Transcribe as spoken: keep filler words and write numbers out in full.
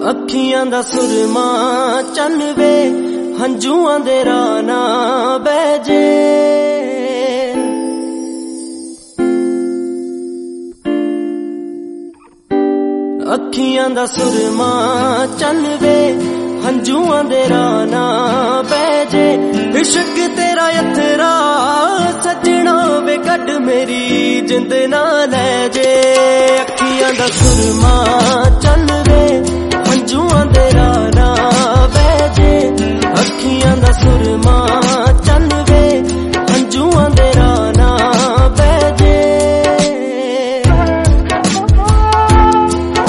ਅੱਖੀਆਂ ਦਾ ਸੁਰਮਾ ਚੰਨ ਵੇ ਹੰਝੂਆਂ ਦੇ ਰਾਹ ਨਾ ਬਹਿ ਜੇ। ਅੱਖੀਆਂ ਦਾ ਸੁਰਮਾ ਚੰਨ ਵੇ ਹੰਝੂਆਂ ਦੇ ਰਾਹ ਨਾ ਬਹਿ ਜੇ। ਇਸ਼ਕ ਤੇਰਾ ਯਥਰਾ ਸੱਜਣਾ ਵੇ ਕੱਢ ਮੇਰੀ ਜਿੰਦ ਨਾ ਲੈ ਜੇ। ਅੱਖੀਆਂ ਦਾ ਸੁਰਮਾ ਚੰਨ